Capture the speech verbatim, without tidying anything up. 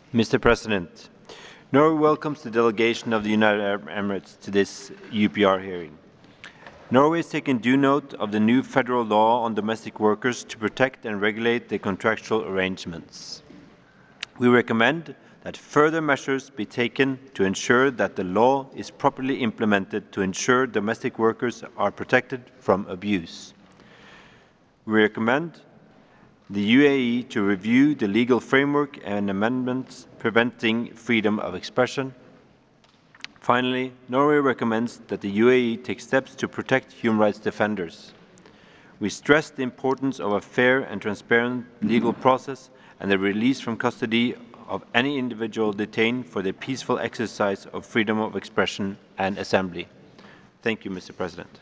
Mister President, Norway welcomes the delegation of the United Arab Emirates to this U P R hearing. Norway has taken due note of the new federal law on domestic workers to protect and regulate the contractual arrangements. We recommend that further measures be taken to ensure that the law is properly implemented to ensure domestic workers are protected from abuse. We recommend the U A E to review the legal framework and amendments preventing freedom of expression. Finally, Norway recommends that the U A E take steps to protect human rights defenders. We stress the importance of a fair and transparent legal process and the release from custody of any individual detained for the peaceful exercise of freedom of expression and assembly. Thank you, Mister President.